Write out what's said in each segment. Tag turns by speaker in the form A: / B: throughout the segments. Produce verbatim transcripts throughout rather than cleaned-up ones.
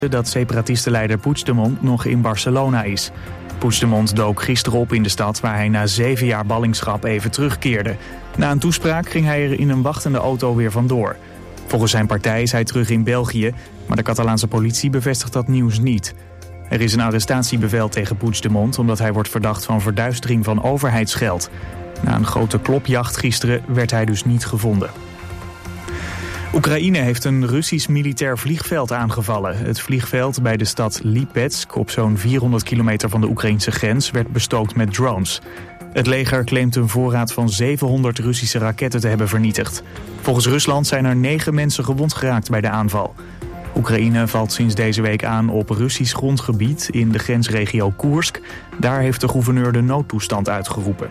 A: dat separatistenleider Puigdemont nog in Barcelona is. Puigdemont dook gisteren op in de stad waar hij na zeven jaar ballingschap even terugkeerde. Na een toespraak ging hij er in een wachtende auto weer vandoor. Volgens zijn partij is hij terug in België, maar de Catalaanse politie bevestigt dat nieuws niet. Er is een arrestatiebevel tegen Puigdemont omdat hij wordt verdacht van verduistering van overheidsgeld. Na een grote klopjacht gisteren werd hij dus niet gevonden. Oekraïne heeft een Russisch militair vliegveld aangevallen. Het vliegveld bij de stad Lipetsk, op zo'n vierhonderd kilometer van de Oekraïnse grens, werd bestookt met drones. Het leger claimt een voorraad van zevenhonderd Russische raketten te hebben vernietigd. Volgens Rusland zijn er negen mensen gewond geraakt bij de aanval. Oekraïne valt sinds deze week aan op Russisch grondgebied in de grensregio Koersk. Daar heeft de gouverneur de noodtoestand uitgeroepen.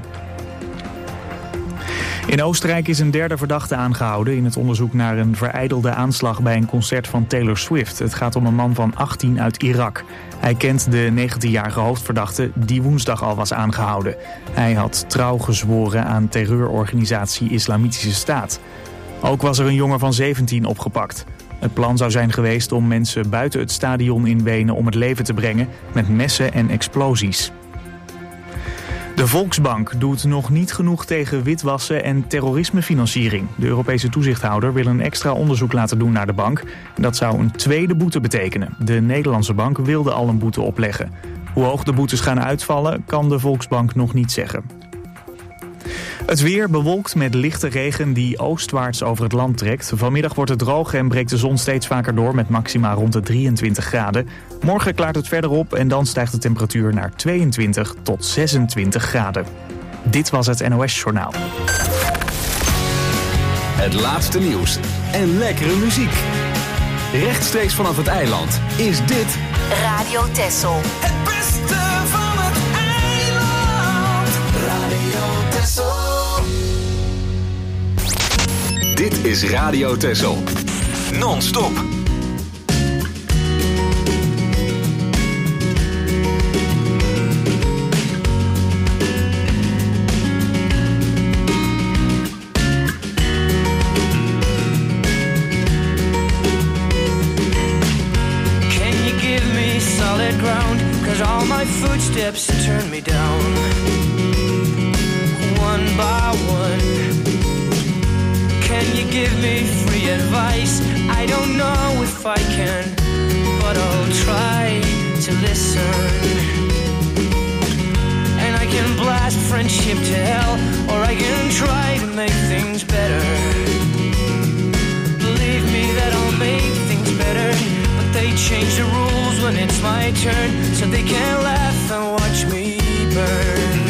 A: In Oostenrijk is een derde verdachte aangehouden in het onderzoek naar een verijdelde aanslag bij een concert van Taylor Swift. Het gaat om een man van achttien uit Irak. Hij kent de negentienjarige hoofdverdachte die woensdag al was aangehouden. Hij had trouw gezworen aan terreurorganisatie Islamitische Staat. Ook was er een jongen van zeventien opgepakt. Het plan zou zijn geweest om mensen buiten het stadion in Wenen om het leven te brengen met messen en explosies. De Volksbank doet nog niet genoeg tegen witwassen en terrorismefinanciering. De Europese toezichthouder wil een extra onderzoek laten doen naar de bank. Dat zou een tweede boete betekenen. De Nederlandse bank wilde al een boete opleggen. Hoe hoog de boetes gaan uitvallen, kan de Volksbank nog niet zeggen. Het weer bewolkt met lichte regen die oostwaarts over het land trekt. Vanmiddag wordt het droog en breekt de zon steeds vaker door met maxima rond de drieëntwintig graden. Morgen klaart het verder op en dan stijgt de temperatuur naar tweeëntwintig tot zesentwintig graden. Dit was het N O S-journaal.
B: Het laatste nieuws en lekkere muziek. Rechtstreeks vanaf het eiland is dit
C: Radio Texel.
D: Het beste van het eiland. Radio Texel.
B: Dit is Radio Texel. Non-stop.
E: Ground, 'cause all my footsteps turn me down, one by one. Can you give me free advice? I don't know if I can, but I'll try to listen. And I can blast friendship to hell, or I can try to make things better. Believe me that I'll make things better. They change the rules when it's my turn, so they can laugh and watch me burn.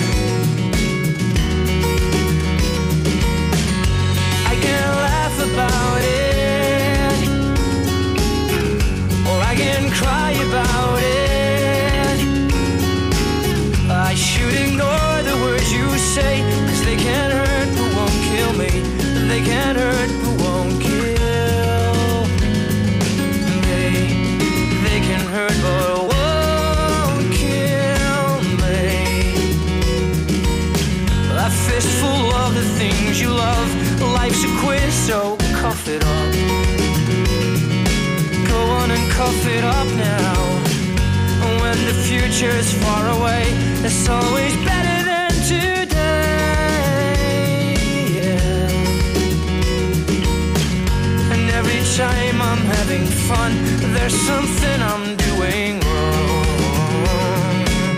E: I can laugh about it, or I can cry about it. I should ignore the words you say, 'cause they can't hurt but won't kill me. They can't hurt but won't kill. Hurt but won't kill me. A fistful of the things you love. Life's a quiz, so cough it up. Go on and cough it up now. When the future's far away, it's always better than today. Yeah. And every time I'm having fun, there's something I'm doing wrong.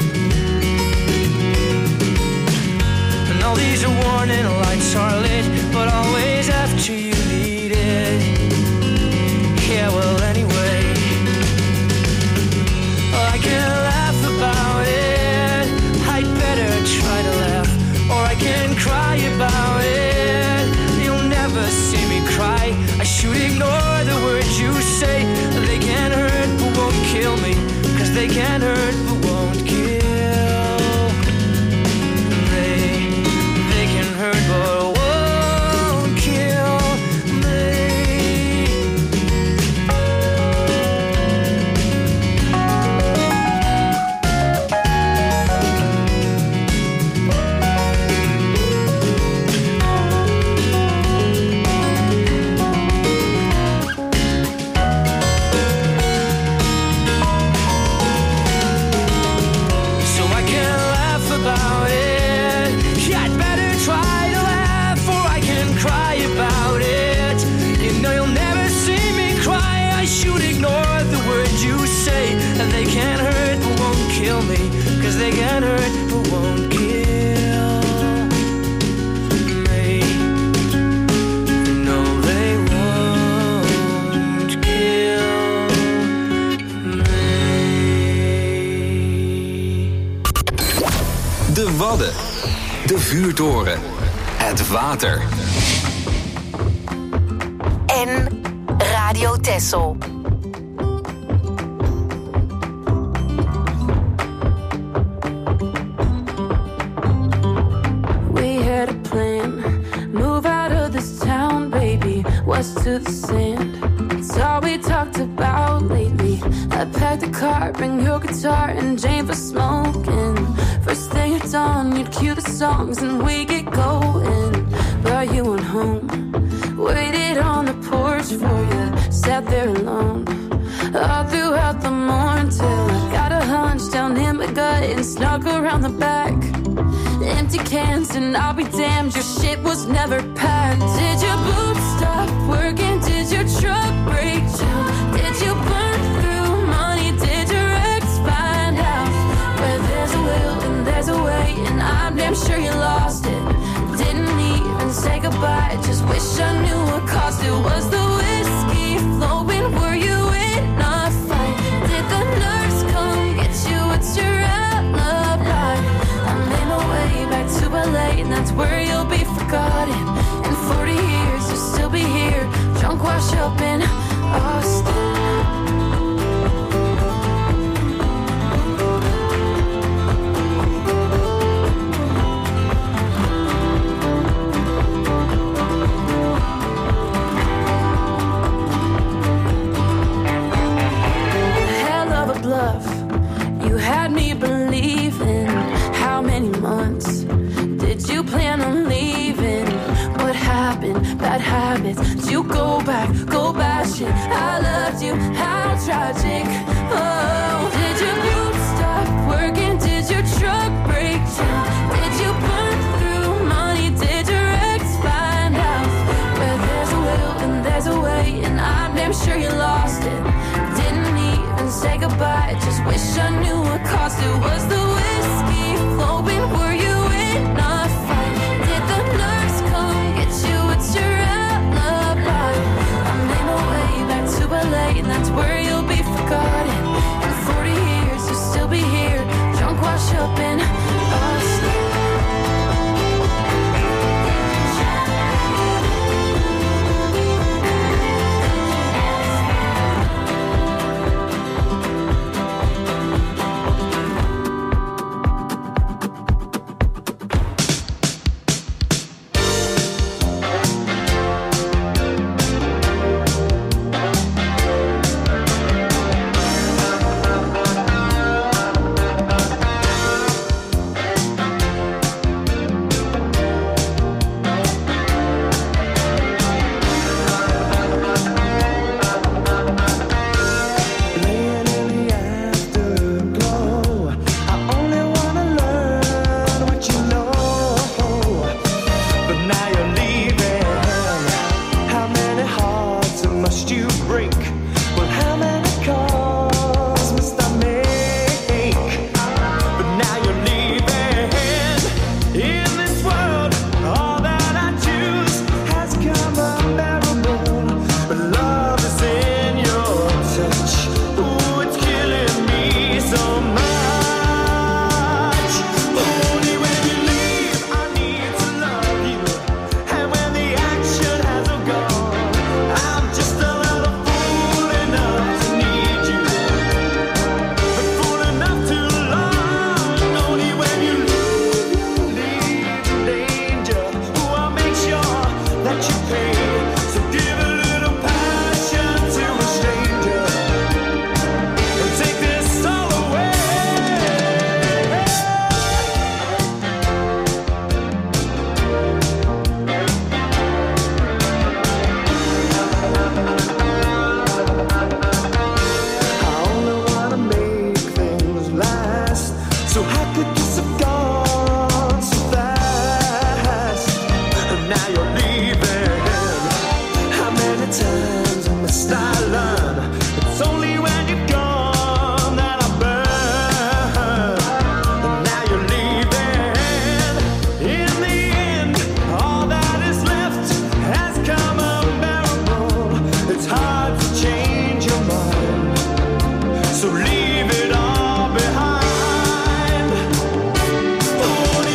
E: And all these warning lights are lit, but always after you need it. Yeah, well anyway, I can laugh about it. I'd better try to laugh, or I can cry about it. You'll never see me cry. I should ignore the words you say. They can't hurt but won't kill me, 'cause they can't hurt but won't kill. They, they can hurt but won't kill me.
B: De Wadden. De vuurtoren. Het water.
C: En Radio Texel.
F: We had a plan. Move out of this town, baby. West to the sand. It's all we talked about lately. I packed the car, bring your guitar and Jane for smoking. First thing at dawn, you'd cue the songs and we get going. But you went home, waited on the porch for you, sat there alone all throughout the morning till I got a hunch down in my gut and snuck around the back. Empty cans and I'll be damned, your shit was never packed. Did your boots stop working? Did your truck break down? Did you burn through money? Did your ex find out? Where there's a will and there's a way, and I'm damn sure you lost it. Didn't even say goodbye, just wish I knew what caused it. Was the whiskey flowing? Were you in a fight? Did the nurse come get you? What's your alibi? I made my way back to L A, and that's where you'll be forgotten. In forty years you'll still be here, drunk wash up in Austin. You had me believing. How many months did you plan on leaving? What happened? Bad habits. Did you go back? Go bashing. I loved you. How tragic. Oh, did your boots stop working? Did your truck break down? Did you burn through money? Did your ex find out? Where there's a will and there's a way, and I'm damn sure you lost it. Didn't even say goodbye, just wish I knew what caused it. Was the whiskey flowing? Were you in a fight? Did the nurse come get you? What's your alibi? I made my way back to L A, and that's where you'll be forgotten. In forty years you'll still be here, drunk wash up in Austin.
G: So leave it all behind.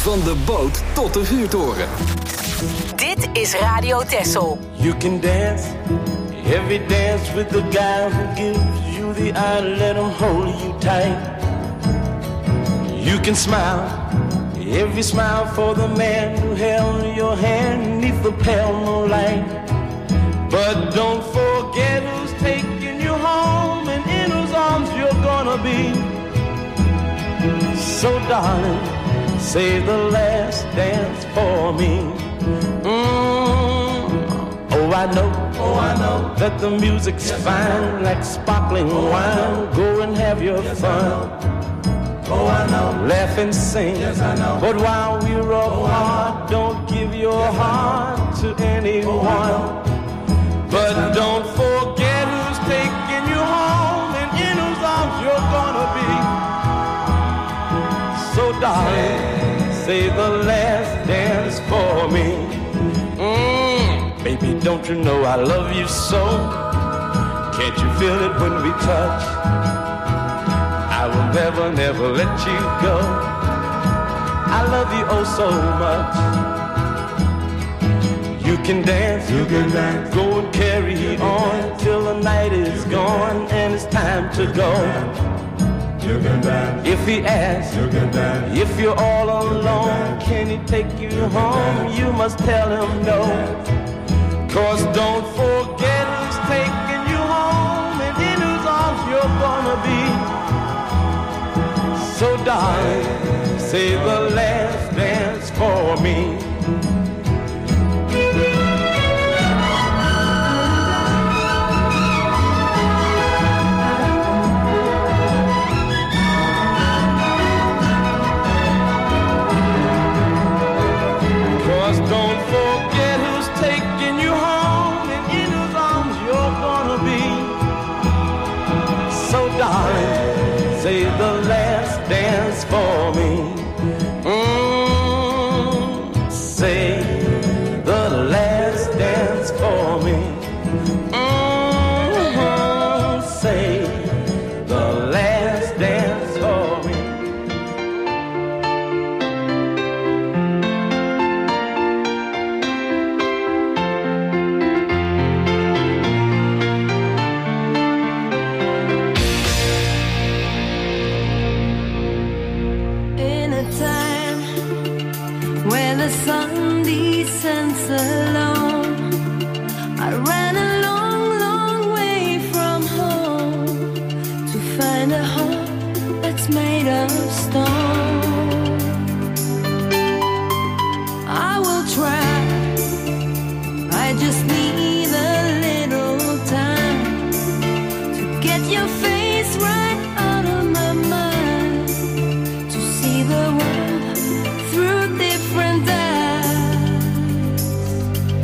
B: Van de boot tot de vuurtoren.
C: Dit is Radio Texel.
G: You can dance, every dance with the guy who gives you the eye, let him hold you tight. You can smile, every smile for the man who held your hand neath the pale moonlight. But don't forget who's taking you home and in whose arms you're gonna be. So darling, save the last dance for me. Mm. Oh, I know, oh, I know that the music's yes, fine, like sparkling oh, wine. Go and have your yes, fun. Oh, I know. Laugh and sing. Yes, I know. But while we're apart, oh, don't give your yes, heart to anyone. Oh, but don't forget who's taking you home and in whose arms you're gonna be. So darling, say the last dance for me. Mm, baby, don't you know I love you so? Can't you feel it when we touch? I will never, never let you go. I love you oh so much. You can dance, you can dance, go and carry on till the night is gone and it's time to go. You can dance. If he asks, you can dance. If you're all alone, can he take you, you home? Dance. You must tell him no. Cause don't forget who's taking you home and in whose arms you're gonna be. So darling, say the last dance for me. Don't forget who's taking you home and in whose arms you're gonna be. So darling, say the last dance for me. Mm, say the last dance for me. Mm, say the last dance for me.
F: The sun descends alone. I ran a long, long way from home to find a heart that's made of stone. I will try. I just need a little time to get your face right out of my mind, to see the world through different eyes.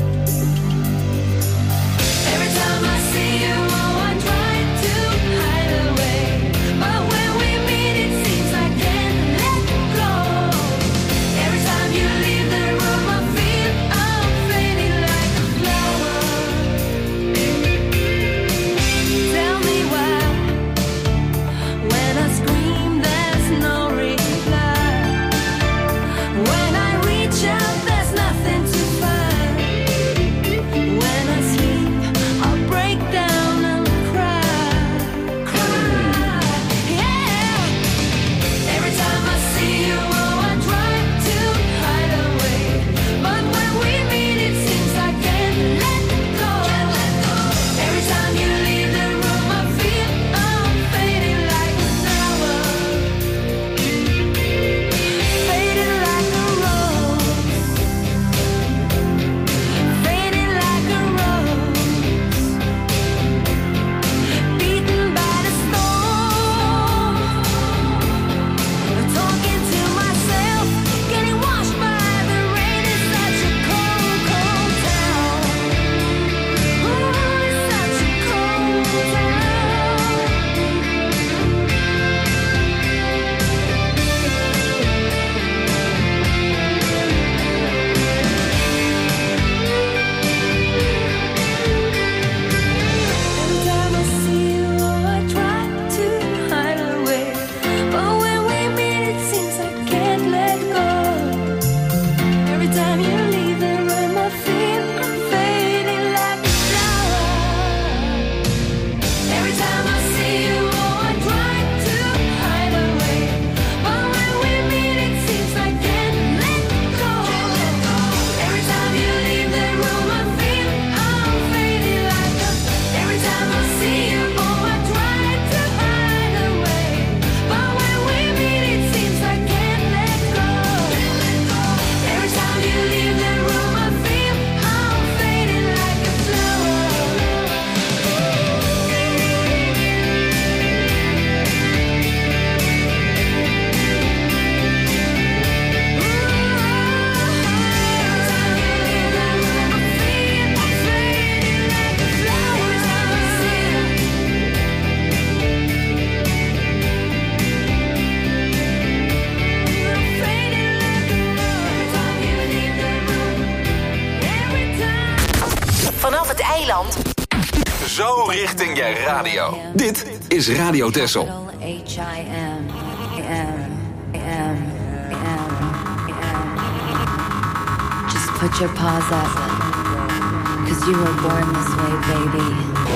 C: eiland.
B: Zo richting je radio. Dit is Radio Texel.
H: H I M M M M M. Just put your paws up, 'cause you were born this way, baby.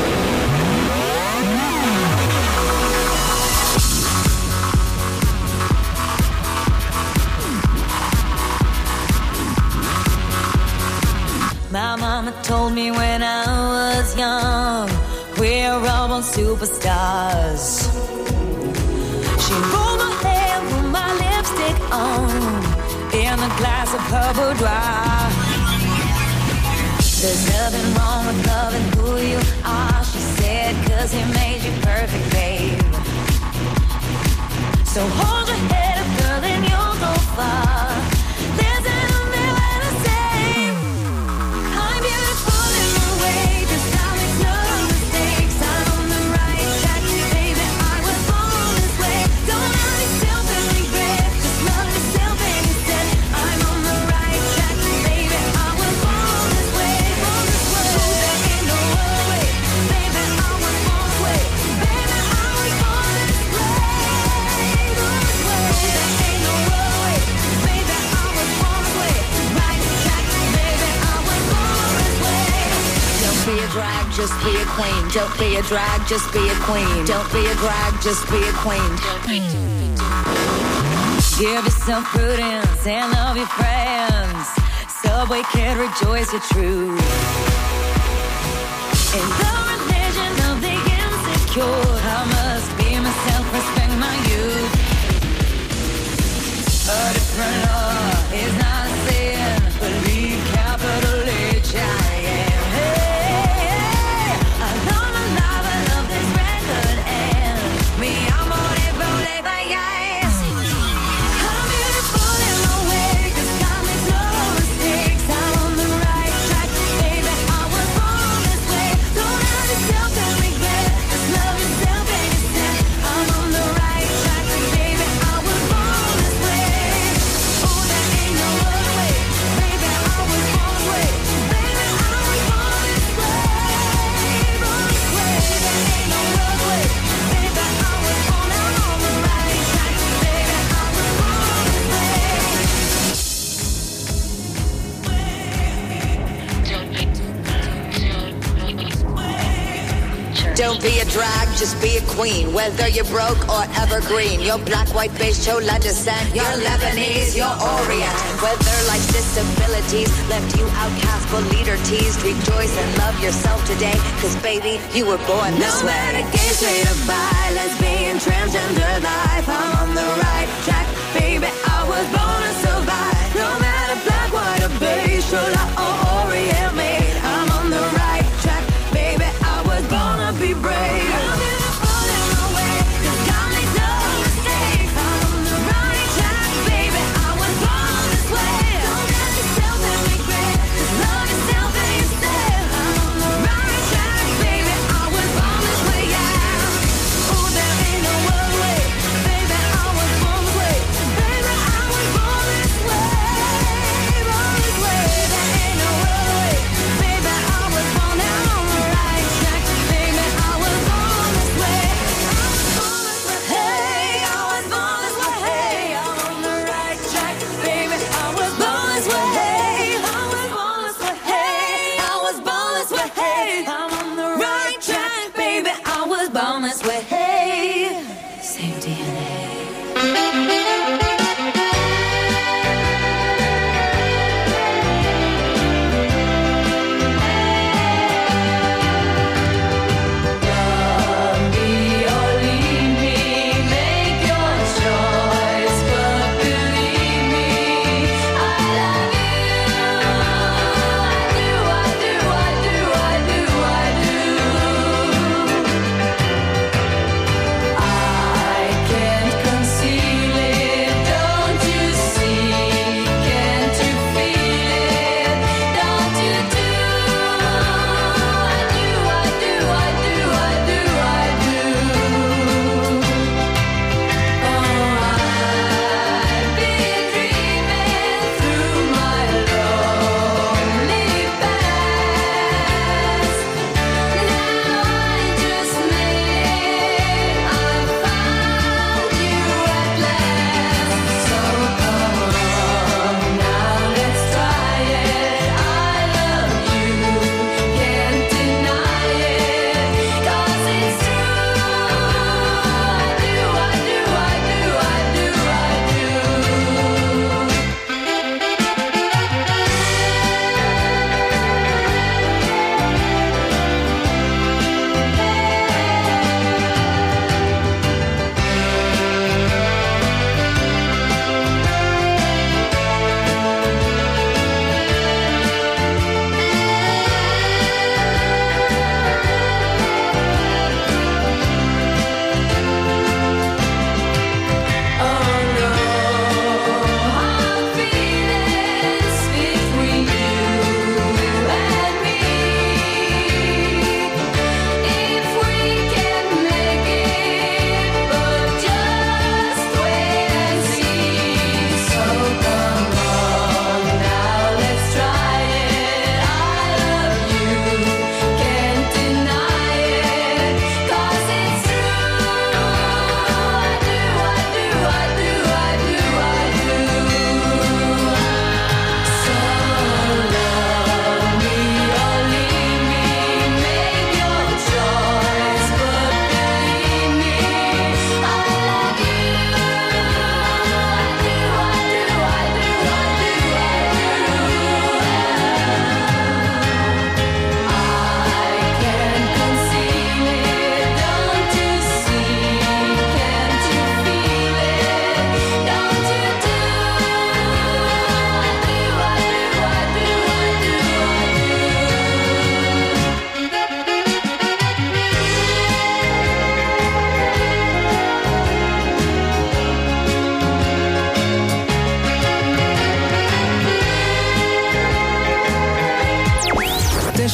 I: My mama told me when I was young, we're all born superstars. She rolled my hair, put my lipstick on, in a glass of her boudoir. There's nothing wrong with loving who you are, she said, 'cause he made you perfect, babe. So hold your head up, girl, and you'll go far. There's an only way to say I'm beautiful in my way, 'cause I make no mistakes. I'm on the right track, baby, I was born this way. Don't hurt yourself and regret, just love yourself instead. I'm on the right track, baby, I was born this way, born this way. There ain't no other way, baby, I was born this way. Baby, I was born this way, born this way. There ain't no other way, baby, I was born this way. Right track, baby, I was born this way. Don't be a drag, just be a queen. Don't be a drag, just be a queen. Don't be a drag, just be a queen. Give yourself prudence and love your friends. Subway kid, rejoice your truth. In the religion of the insecure, I must be myself, respect my youth. A different law is not a sin. Believe capital H I am. Hey, hey, I love my life, I love this record, and me, I'm on it, roll it, bye, yes. I'm beautiful in my way, 'cause God makes no mistakes. I'm on the right track, baby, I was born this way. Don't hurt yourself and regret, just love yourself instead. I'm on the right track, baby, I was born this way. Oh, there ain't no other way, baby, I was born this way. Baby, I was born this way, born this way. There ain't no other way, baby, I was born. I'm on the right track, baby, I was born this way.
J: Don't be a drag, just be a queen. Whether you're broke or evergreen, you're black, white, beige, chola descent, you're Lebanese, you're Orient. Whether life's disabilities left you outcast but leader teased, rejoice and love yourself today, 'cause baby, you were born this
I: No
J: way.
I: matter gay, straight or bi, lesbian, transgender life, I'm on the right track, baby, I was born to survive. No matter black, white or beige, chola or Orient made, I'm on the right track, baby, I was born to be brave. I'm beautiful in my way, 'cause God makes no mistakes. I'm on the right track, baby, I was born this way. Don't hurt yourself and regret, just love yourself instead. I'm on the right track, baby, I was born this way, yeah. Oh, there ain't no other way, baby, I was born this way. Baby, I was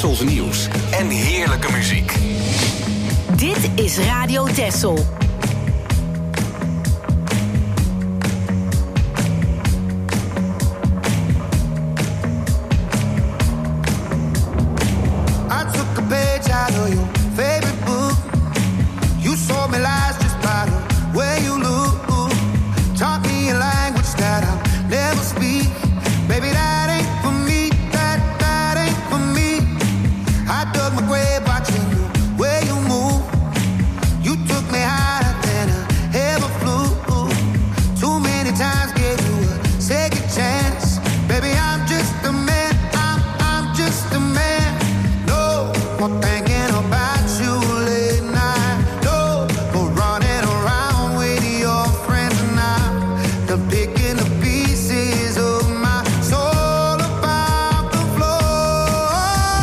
B: Tessels nieuws en heerlijke muziek.
C: Dit is Radio Tessel.
K: I took a page out of your favorite book. You sold me lies just by the way you look. Taught me a language that I'll never speak. Baby, that ain't for me. That, that ain't for me. I dug my grave watching the way you move. You took me higher than I ever flew. Too many times gave you a second chance. Baby, I'm just a man. I'm, I'm just a man. No more thinking about you late night. No more running around with your friends now. The picking the pieces of my soul about the floor.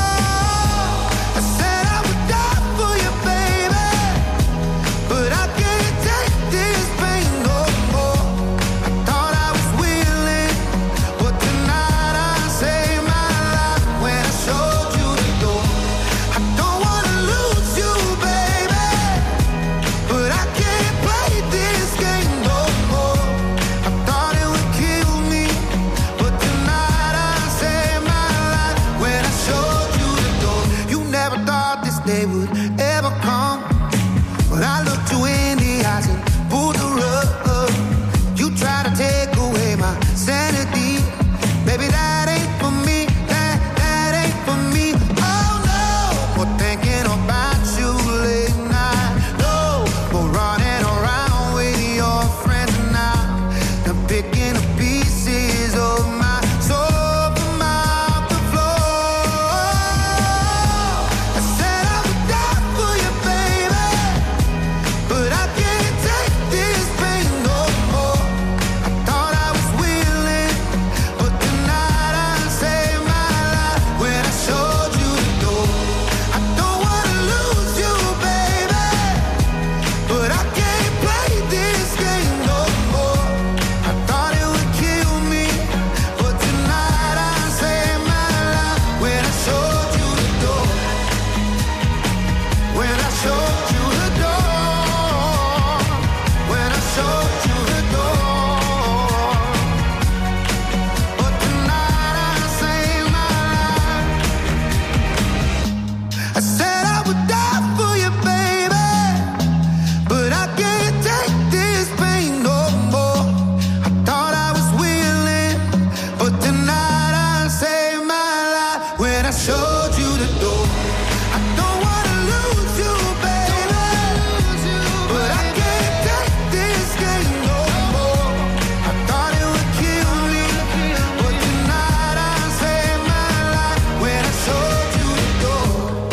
K: I said I would die for you, baby, but I can't take this pain no more. I thought I was willing, but tonight I saved my life when I showed you the door. I don't wanna lose you, baby, but I can't play this game no more. I thought it would kill me, but tonight I saved my life when I showed you the door. You never thought this day would ever come, but I looked you in the eyes and pulled the rug. You try to take away my sanity. Baby, that ain't for me. That, that ain't for me. Oh no, more thinking about you late night. No, more running around with your friends now. They're picking the pieces of my soul from out the floor. I said I would die for you, baby, but I can't take this pain no more. I thought I was willing, but tonight I saved my life when I showed you the door. I don't wanna lose you, baby, but I can't play this game no more. I thought it would kill me, but tonight I saved my life when I showed you the door. When I showed you the door. When I showed you the door. But tonight I saved my life. I said I would die for you, baby, but I can't take this pain no more. I thought I was willing, but tonight I saved my life when I showed you the door. I don't wanna lose you, baby, but I can't take this game no more. I thought it would kill me, but tonight I saved my life when I showed you the door.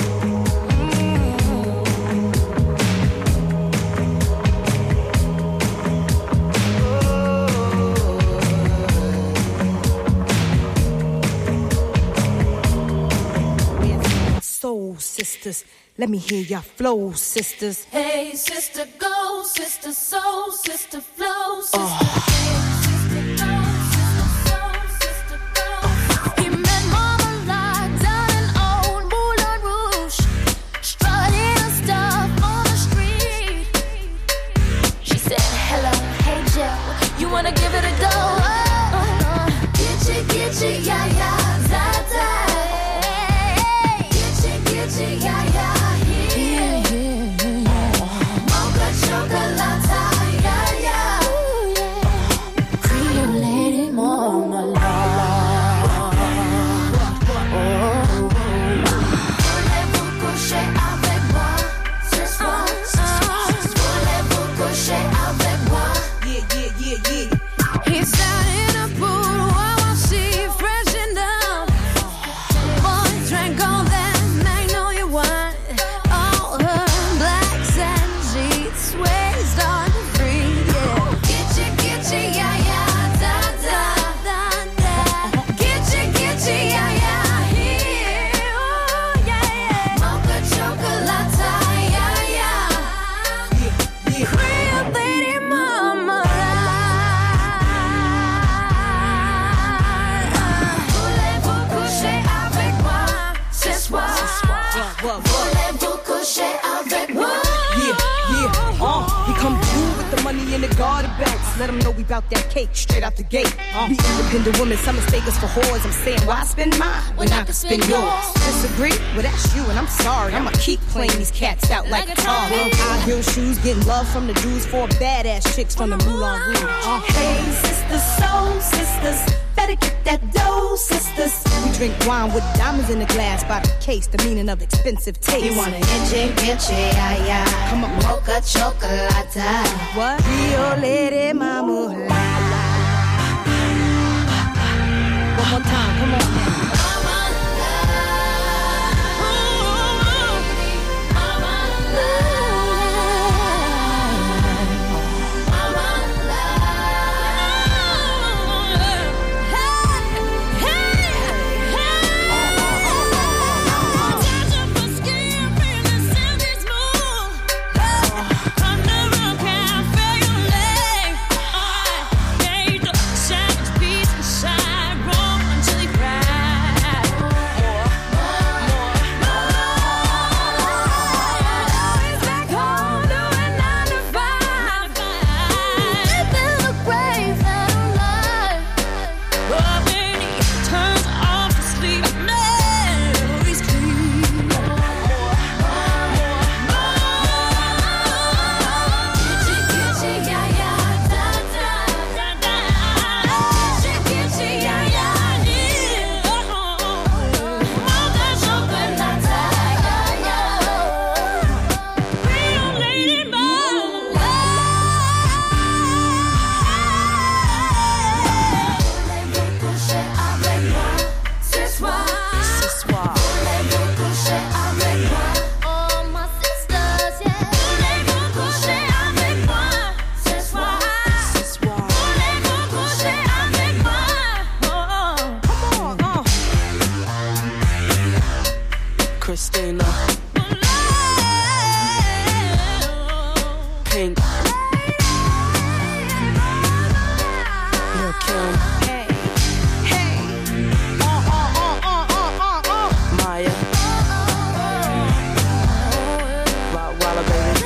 L: Soul sisters, let me hear your flow, sisters.
F: Hey, sister, go, sister, soul, sister, flow, sister. Hey, sister, go, sister, soul, sister, go. He met Mama Lot down in old Moulin Rouge, strutting her stuff on the street. She said, hello, hey, Joe, you wanna give it a go? Oh, uh, get you, get you, yeah, yeah, that, that. Yeah, yeah, yeah. Mocha chocolate, yeah, yeah.
L: let them know we bout that cake straight out the gate. Uh. We independent women, some mistake us for whores. I'm saying, why spend mine when I can spend yours? Disagree? Well, that's you, and I'm sorry. I'ma keep playing these cats out like a tar. High heel shoes, getting love from the dudes, for badass chicks from the Moulin Rouge. Uh.
M: Hey, sisters, soul sisters, better get that dough, sisters.
L: We drink wine with diamonds in the glass by the case, the meaning of expensive taste.
M: You wanna itchy, itchy, ay, ay.
L: Come on,
M: mocha chocolate.
L: What? Rio Lady Mama. One more time, come on now.
E: Christina, Pink, Lil' Kim,
L: Hey, hey, uh, uh, uh, uh, uh, uh, uh.
E: Maya, Rottweiler baby,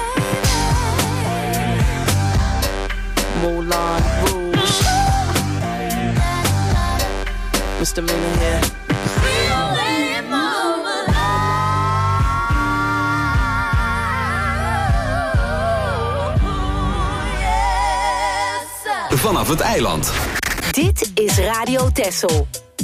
E: Moulin Rouge, Misdemeanor here.
B: Vanaf het eiland.
C: Dit is Radio Texel.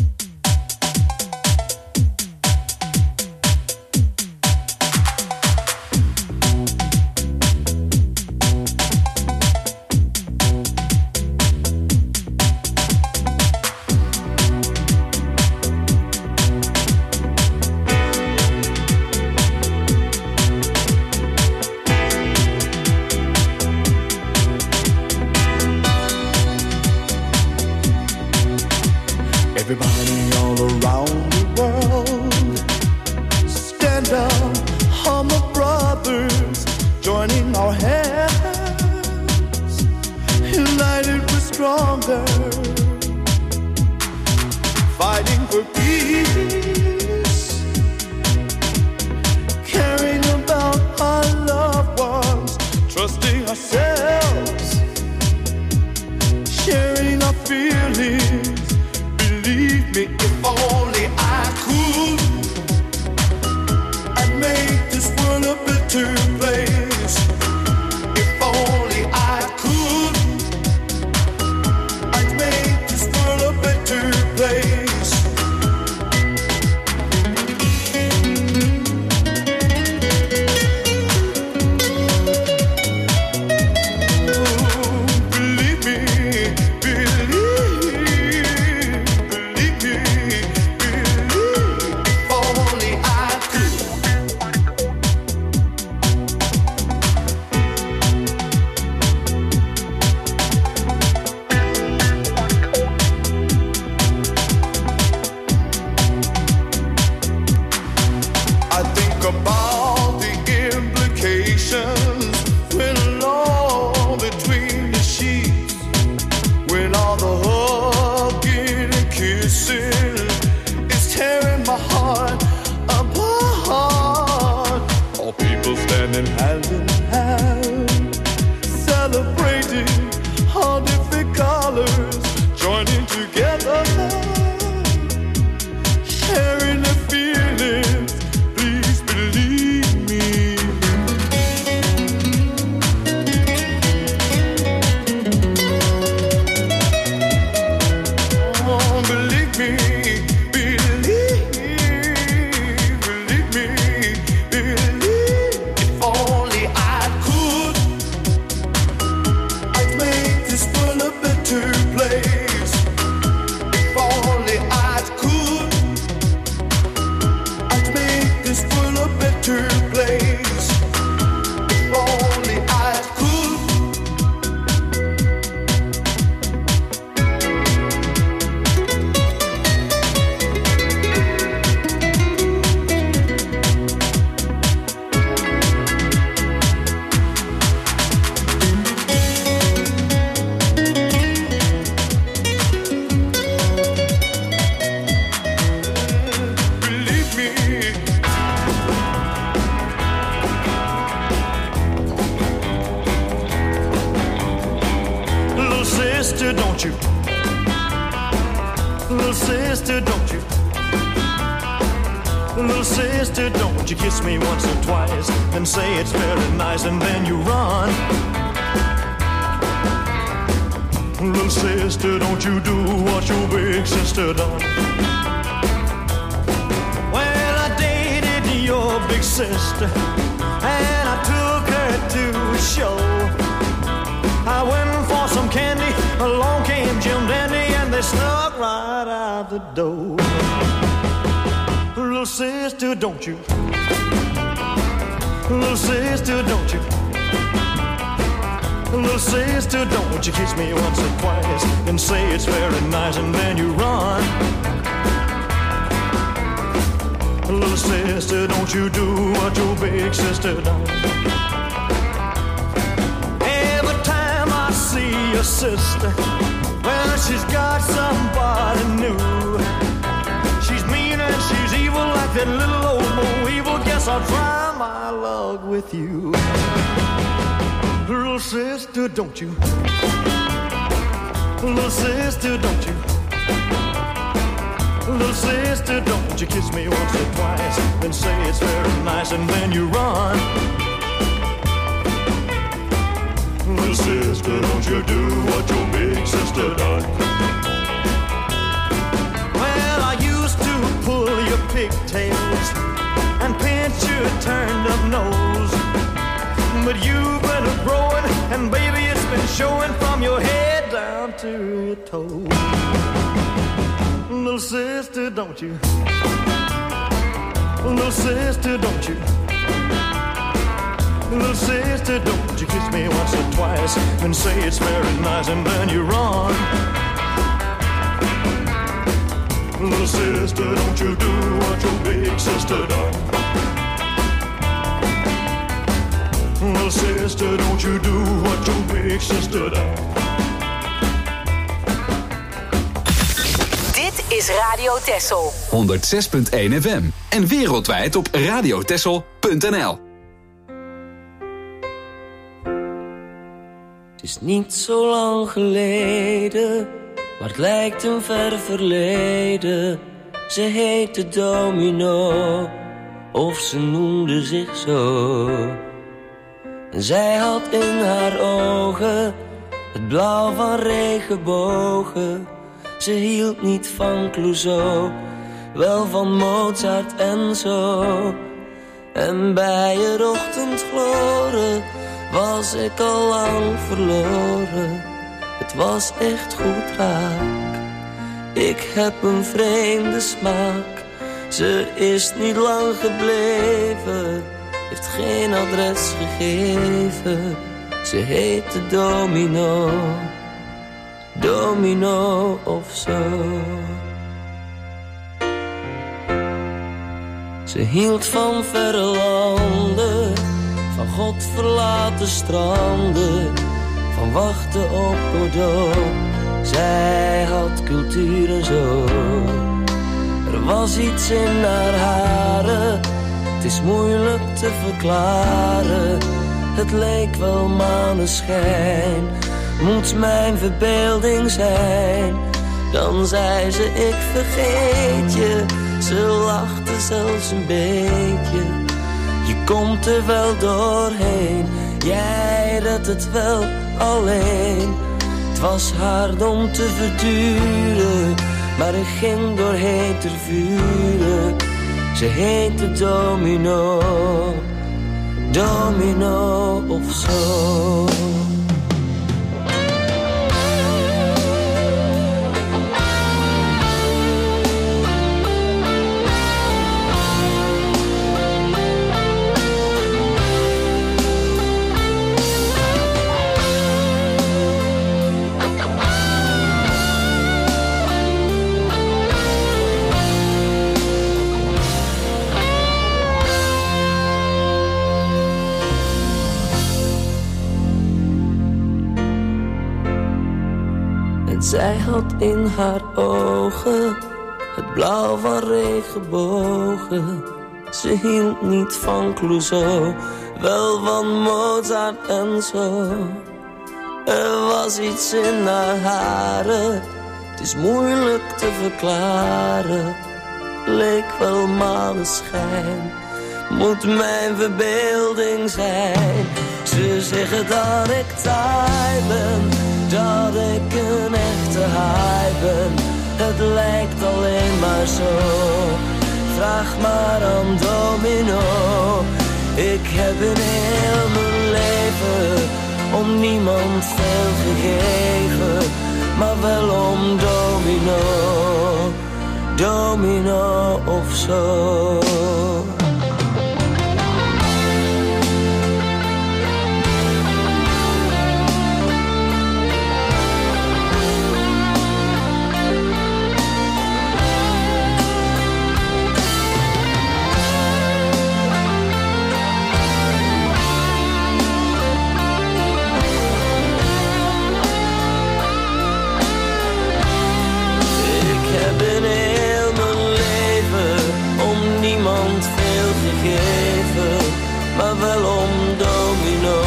K: Everybody all around the world, stand up, Hummer brothers, joining our hands, united we're stronger, fighting for peace, caring about our loved ones, trusting ourselves, sharing our feelings. Believe me, if only I could, I'd make this world a better place. If only I could, I'd make this world a better place.
N: me, believe, believe me, believe. If only I could, I'd make this world a better place. If only I could, I'd make this world a better place. If only I could. Don't you, little sister, don't you, little sister, don't you kiss me once or twice and say it's very nice and then you run. Little sister, don't you do what your big sister done. Well, I dated your big sister and I took her to a show. I went for some candy, along came Jim Dandy, and they snuck right out the door. Little sister, don't you, little sister, don't you, little sister, don't you kiss me once or twice and say it's very nice and then you run. Little sister, don't you do what your big sister done. See your sister, well, she's got somebody new. She's mean and she's evil like that little old Mo Evil. Guess I'll try my luck with you. Little sister, don't you, little sister, don't you, little sister, don't you kiss me once or twice and say it's very nice and then you run. Little sister, don't you do what your big sister done. Well, I used to pull your pigtails and pinch your turned up nose, but you've been growing and baby it's been showing from your head down to your toes. Little sister, don't you, little sister, don't you, little sister, don't you kiss me once or twice and say it's very nice and then you run. Little sister, don't you do what your big sister done. Little sister, don't you do what your big sister done.
C: Dit is Radio Texel.
B: honderd zes punt één F M en wereldwijd op radiotexel punt n l.
E: Het is niet zo lang geleden, maar het lijkt een ver verleden. Ze heette Domino, of ze noemde zich zo. En zij had in haar ogen het blauw van regenbogen. Ze hield niet van Clouseau, wel van Mozart en zo. En bij het ochtendgloren was ik al lang verloren. Het was echt goed raak. Ik heb een vreemde smaak. Ze is niet lang gebleven, heeft geen adres gegeven. Ze heette Domino, Domino of zo. Ze hield van verre landen, van God verlaten stranden, van wachten op Godot. Zij had cultuur en zo. Er was iets in haar haren, het is moeilijk te verklaren. Het leek wel maneschijn, moet mijn verbeelding zijn. Dan zei ze ik vergeet je, ze lachte zelfs een beetje. Je komt er wel doorheen, jij redt het wel alleen. Het was hard om te verduren, maar ik ging doorheen ter vuren. Ze heette Domino, Domino of zo. Zij had in haar ogen het blauw van regenbogen. Ze hield niet van Clouseau, wel van Mozart en zo. Er was iets in haar haren, het is moeilijk te verklaren. Leek wel maneschijn, moet mijn verbeelding zijn. Ze zeggen dat ik taai ben, dat ik een echte haai ben. Het lijkt alleen maar zo, vraag maar aan Domino. Ik heb in heel mijn leven om niemand veel gegeven, maar wel om Domino, Domino of zo. Maar wel om Domino,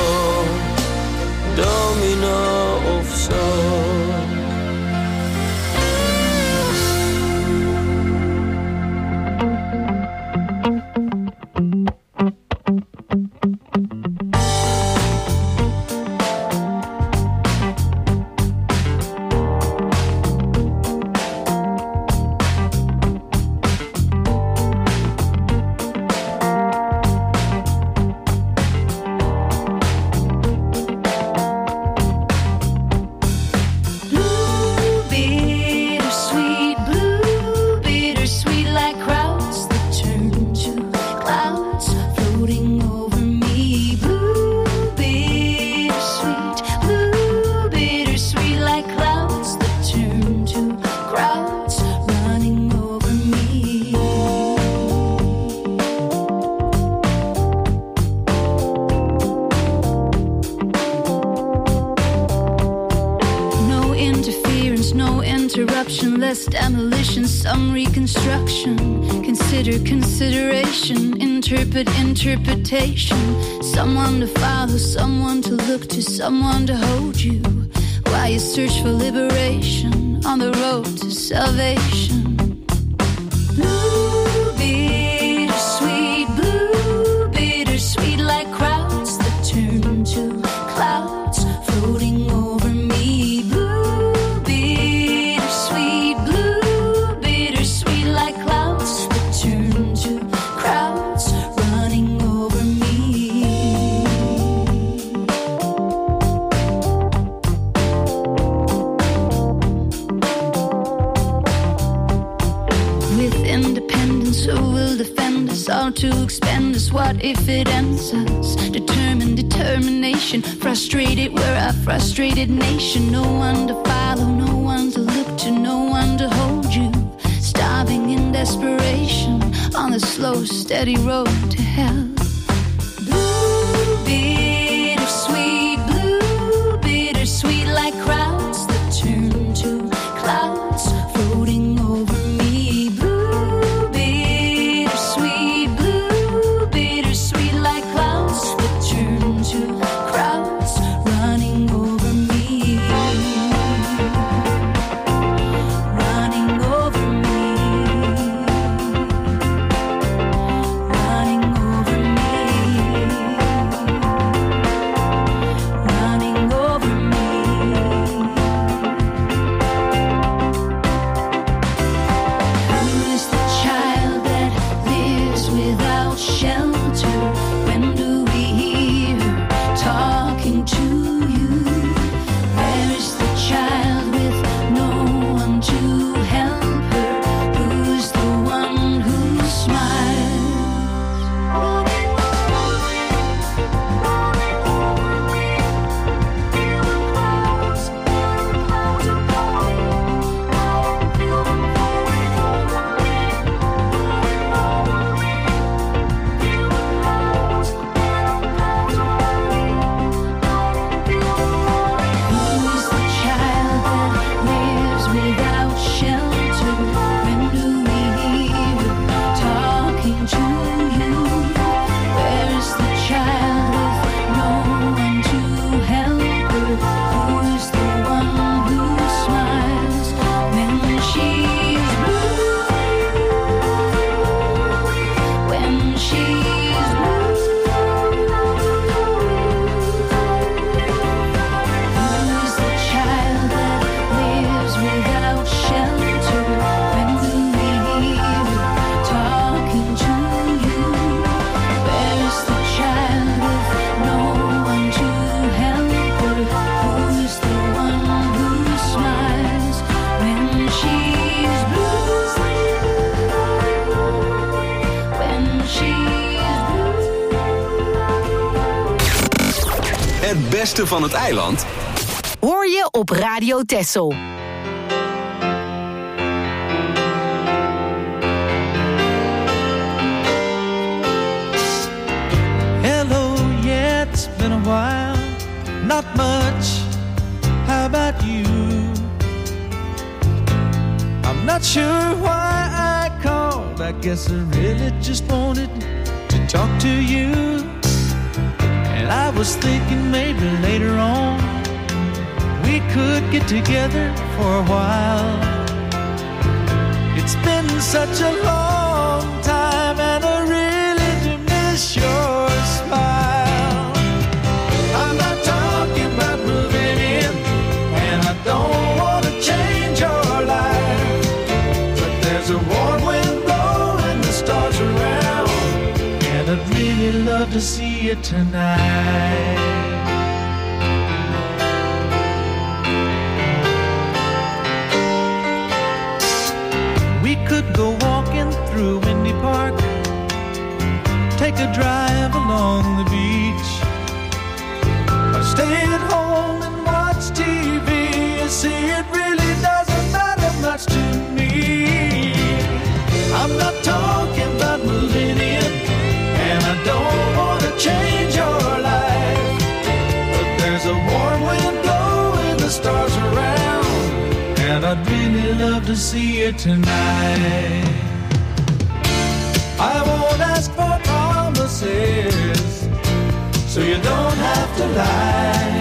E: Domino of zo.
F: Interpretation, someone to follow, someone to look to, someone to hold you while you search for liberation on the road to salvation. Blue, bittersweet, blue, bittersweet, like crowds that turn to clouds floating over me. Blue, bittersweet, blue, bittersweet, like clouds that turn to crowds running over me. With independence, who will defend us? All to expend us, what if it ends us? Determined determination, frustrated, we're a frustrated nation. No one to follow, no one to look to, no one to hold you. Starving in desperation on the slow, steady road to hell. Blue, bittersweet, blue, bittersweet, like crowds that turn to clouds floating over me. Blue, bittersweet, blue, bittersweet, like clouds that turn to crowds running over me. Running over me. Running over me.
B: beste van het eiland?
C: Hoor je op Radio Texel.
N: Hello, yeah, it's been a while. Not much. How about you? I'm not sure why I called. I guess I really just wanted to talk to you. And I was thinking maybe later on we could get together for a while. It's been such a long time and I really do miss your smile. I'm not talking about moving in, and I don't want to change your life, but there's a warm wind blowing the stars around, and I'd really love to see you tonight. We could go walking through Windy Park, take a drive along the beach, or stay at home and watch T V. You see, it really doesn't matter much to me. I'm not talking about moving in, and I don't want to change your life, but there's a warm wind blowing the stars around, and I'd really love to see you tonight. I won't ask for promises, so you don't have to lie.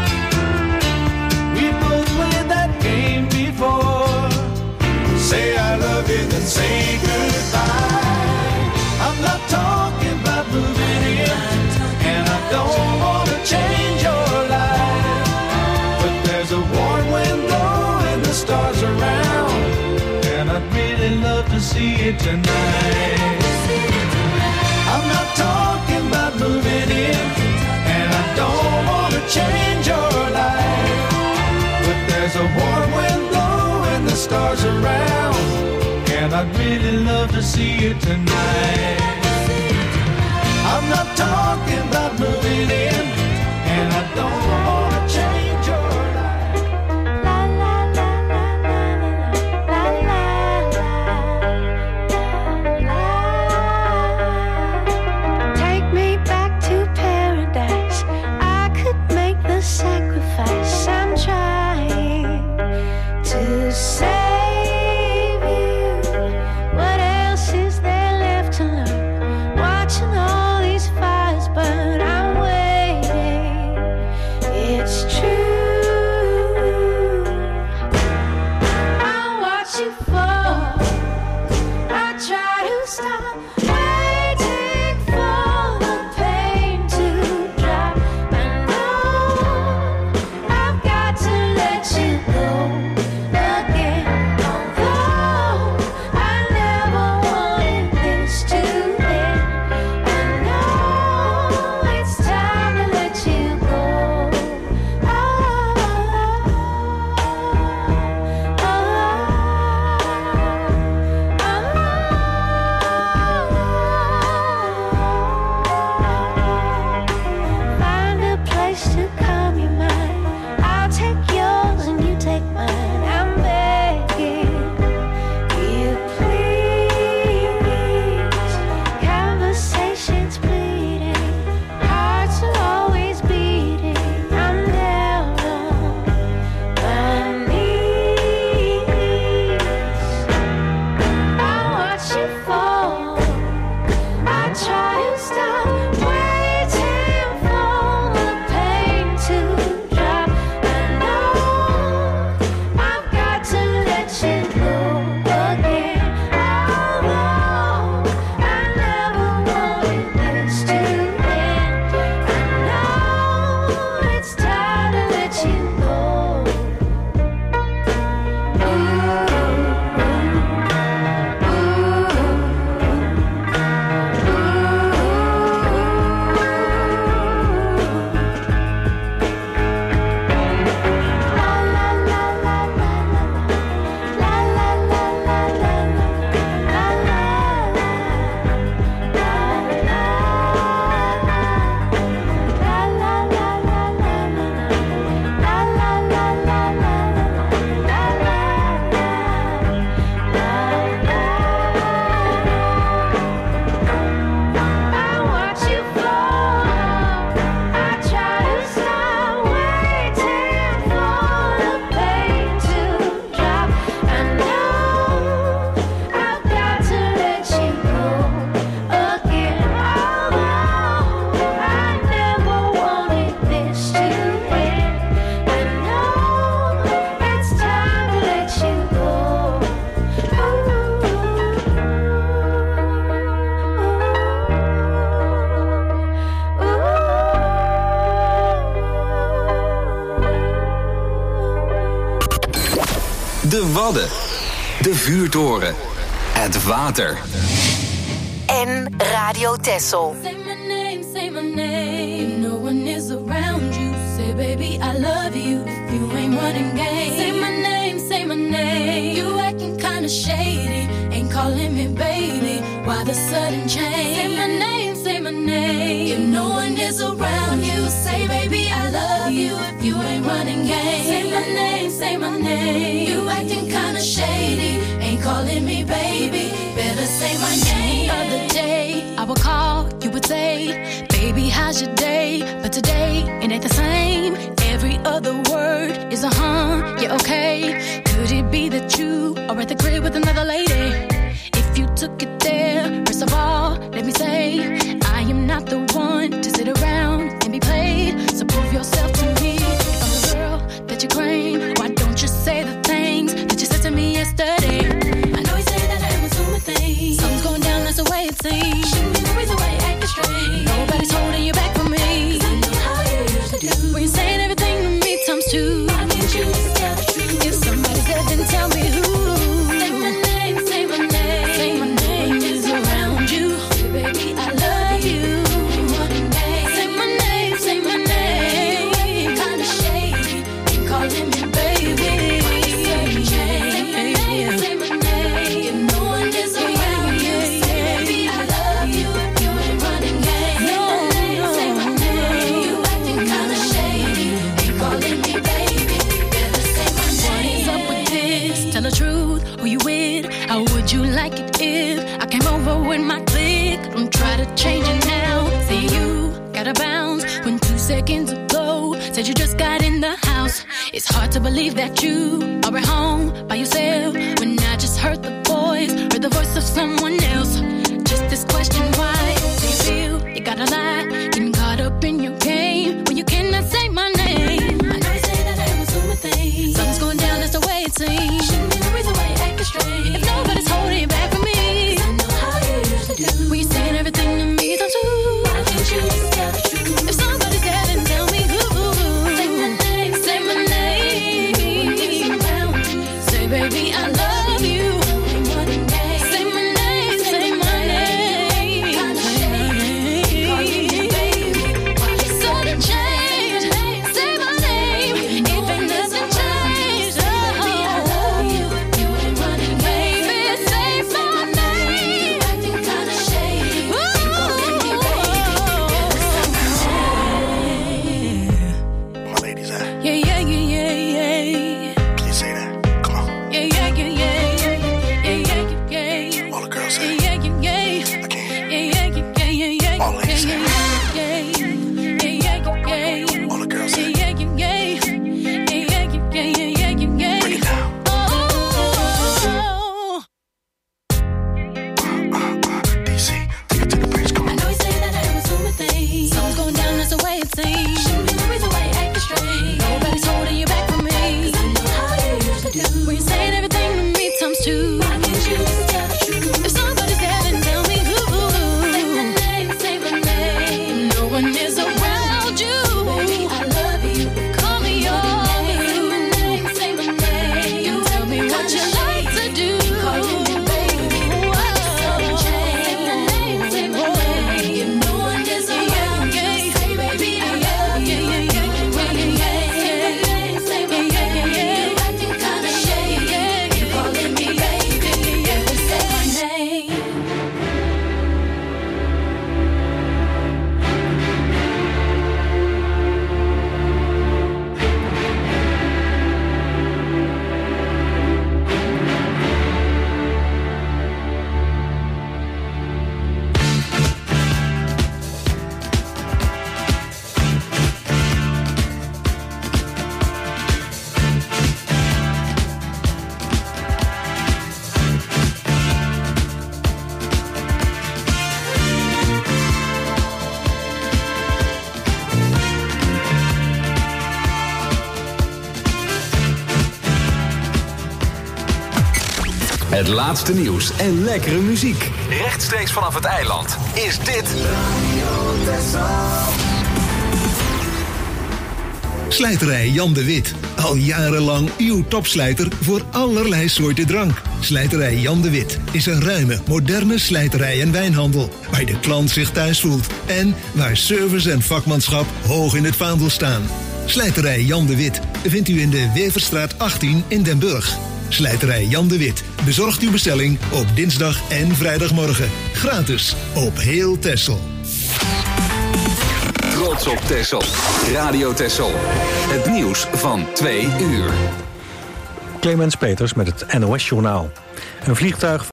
N: We both played that game before. Say I love you, then say goodbye. I'm not talking about moving in, and I don't want to change your life, but there's a warm wind blowing the stars around, and I'd really love to see you tonight. I'm not talking about moving in, and I don't want to change your life, but there's a warm wind blowing the stars around, and I'd really love to see you tonight. I'm not talking about moving in, and I don't want to change your life.
O: Take me back to paradise. I could make the sacrifice. I'm trying to save you. What else is there left to learn? Watching all these fires burn, I'm waiting.
B: Wadden. De vuurtoren. Het water.
C: En Radio Texel.
F: Say my name, say my name. If no one is around you, say baby I love you. If you ain't running game, say my name, say my name. You acting kinda shady, ain't calling me baby. Why the sudden change? Say my name, say my name. If no one is around you, say baby I love you. If you ain't running game, say my name, say my name. You acting kinda shady, ain't calling me baby. Better say my name. Other day I would call, you would say, baby how's your day? But today it ain't the same. Every other word is a huh, yeah okay. Could it be that you are at the crib with another lady? If you took it there, first of all, let me say, I am not the one to sit around and be played. So prove yourself to me. If I'm the girl that you claim, why don't you say the things that you said to me yesterday? I know you say that I am assuming things. Something's going down, that's the way it seems. Shouldn't be the reason why you're acting strange. Nobody's holding you back from me. 'Cause I know how you used to do. When you're saying everything to me times two. Why can't you just tell the truth? If somebody's dead, then tell me who. Say my name, say my name. Say my name is around you. Say, baby, I love you. Say my name, say my name. Kinda shady, ain't calling me baby. Say my name, say my name. If no one is around you, say baby, I love you. If you ain't running game, say my name, say my name. You acting kinda shady, ain't calling me baby. Better say my name. What is up with this? Tell the truth, who you with? How would you like it if I came over with my clique? Don't try to change it now. See you gotta bounce when two seconds ago said you just got in the house. It's hard to believe that you are at home by yourself when I just heard the voice, heard the voice of someone else. Just this question, why do you feel you gotta lie? Getting caught up in your game when you cannot say my name. I know you say that I am assuming things. Something's going down, that's the way it seems. Shouldn't be the reason why you're acting strange. If nobody's holding you back from me, 'cause I know how you used to do. When you're saying everything to me times two. Why can't you just tell the truth? If somebody's dead, then tell me who. Say my name, say my name. Say baby I love you. Say my name, say my name. Sudden change, say my name. Even doesn't change. Oh, I love you. You ain't running, baby. Say my name. Acting kinda shady.
P: My ladies, eh?
F: Yeah, yeah, yeah, yeah, yeah.
P: Can you say that? Come on.
F: Yeah, yeah, yeah, yeah, yeah, yeah, yeah, yeah.
P: All the girls say
F: Yeah, yeah, yeah, yeah.
P: I can't.
F: Yeah, yeah, yeah, yeah, yeah.
P: All ladies say
F: Yeah, yeah, yeah, yeah, yeah.
P: All the girls say
F: Yeah, yeah, yeah, yeah. Yeah, yeah, yeah, yeah, yeah, yeah.
P: break it down.
F: Oh.
P: D C, take it to the bridge. Come
F: I
P: on.
F: know you say that I am assuming things. Something's going down, that's the way it seems. Shouldn't be the reason why you're acting strange. Nobody's holding you back from me. 'Cause I know how you used to do. When you're saying everything to me times two. Why can't you just tell the truth? If somebody's dead, then tell me who. Say my name, say my name. No one is around you. Baby, I love you. Call me yours. Say my name, say my name. You tell me what you like to do. Calling me baby. Sudden change. Say my name, say my name. If no one is around you, say baby, I love you. You ain't running game. Say my name, say my name. You acting kinda shady. You calling me baby. Better say my name.
B: Het laatste nieuws en lekkere muziek. Rechtstreeks vanaf het eiland is dit
Q: Slijterij Jan de Wit. Al jarenlang uw topslijter voor allerlei soorten drank. Slijterij Jan de Wit is een ruime, moderne slijterij en wijnhandel. Waar de klant zich thuis voelt. En waar service en vakmanschap hoog in het vaandel staan. Slijterij Jan de Wit vindt u in de Weverstraat achttien in Den Burg. Slijterij Jan de Wit bezorgt uw bestelling op dinsdag en vrijdagmorgen. Gratis op heel Texel.
B: Trots op Texel. Radio Texel. Het nieuws van twee uur.
R: Clemens Peters met het N O S-journaal. Een vliegtuig